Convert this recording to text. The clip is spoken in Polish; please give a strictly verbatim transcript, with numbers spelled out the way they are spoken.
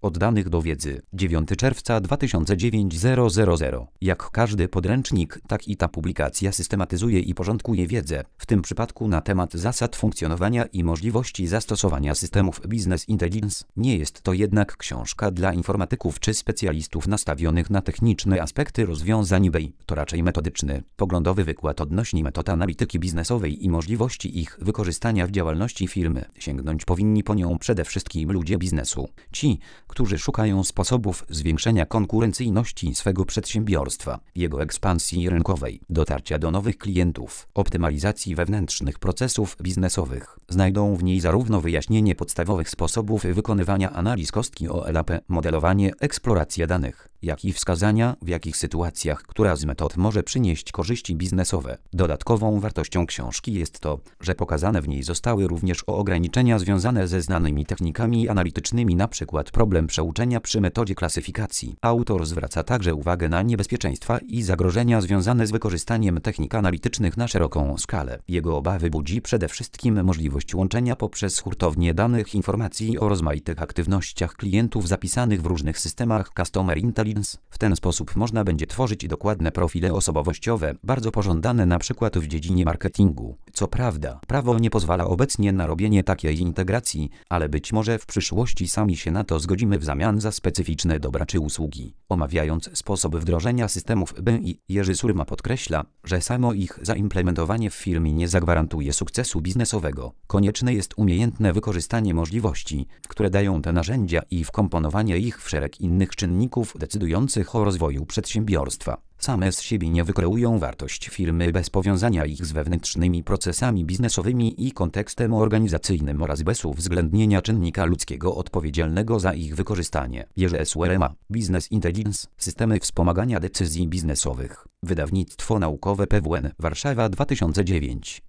Od danych do wiedzy. dziewiątego czerwca dwa tysiące dziewiątego. Jak każdy podręcznik, tak i ta publikacja systematyzuje i porządkuje wiedzę, w tym przypadku na temat zasad funkcjonowania i możliwości zastosowania systemów Business Intelligence. Nie jest to jednak książka dla informatyków czy specjalistów nastawionych na techniczne aspekty rozwiązań B I. To raczej metodyczny, poglądowy wykład odnośnie metod analityki biznesowej i możliwości ich wykorzystania w działalności firmy. Sięgnąć powinni po nią przede wszystkim ludzie biznesu. Ci, którzy szukają sposobów zwiększenia konkurencyjności swego przedsiębiorstwa, jego ekspansji rynkowej, dotarcia do nowych klientów, optymalizacji wewnętrznych procesów biznesowych. Znajdą w niej zarówno wyjaśnienie podstawowych sposobów wykonywania analiz kostki O L P, modelowanie, eksploracja danych, jak i wskazania, w jakich sytuacjach która z metod może przynieść korzyści biznesowe. Dodatkową wartością książki jest to, że pokazane w niej zostały również ograniczenia związane ze znanymi technikami analitycznymi, np. problem przeuczenia przy metodzie klasyfikacji. Autor zwraca także uwagę na niebezpieczeństwa i zagrożenia związane z wykorzystaniem technik analitycznych na szeroką skalę. Jego obawy budzi przede wszystkim możliwość łączenia poprzez hurtownię danych informacji o rozmaitych aktywnościach klientów zapisanych w różnych systemach Customer Intelligence. W ten sposób można będzie tworzyć dokładne profile osobowościowe, bardzo pożądane np. w dziedzinie marketingu. Co prawda, prawo nie pozwala obecnie na robienie takiej integracji, ale być może w przyszłości sami się na to zgodzimy w zamian za specyficzne dobra czy usługi. Omawiając sposób wdrożenia systemów B I, Jerzy Surma podkreśla, że samo ich zaimplementowanie w firmie nie zagwarantuje sukcesu biznesowego. Konieczne jest umiejętne wykorzystanie możliwości, które dają te narzędzia i wkomponowanie ich w szereg innych czynników decydujących o rozwoju przedsiębiorstwa. Same z siebie nie wykreują wartość firmy bez powiązania ich z wewnętrznymi procesami biznesowymi i kontekstem organizacyjnym oraz bez uwzględnienia czynnika ludzkiego odpowiedzialnego za ich wykorzystanie. Jerzy Surma, Business Intelligence, systemy wspomagania decyzji biznesowych. Wydawnictwo naukowe P W N, Warszawa dwa tysiące dziewięć.